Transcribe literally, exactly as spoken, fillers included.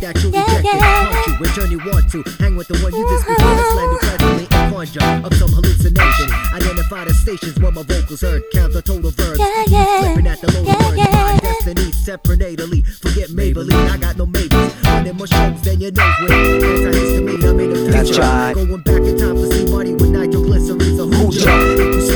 that you rejected. Punch you, return you want to. Hang with the one you disrespect. Slam you casually and conjure up some hallucination. Identify the stations where my vocals heard. Count the total verbs. Flipping at the low words. My destiny separately. Forget Maybelline, I got no maybes. Running more shows than your nose with. Anti-histamine, I'm in the future. That's right. Going back in time to see money with nitroglycerin. So who's up?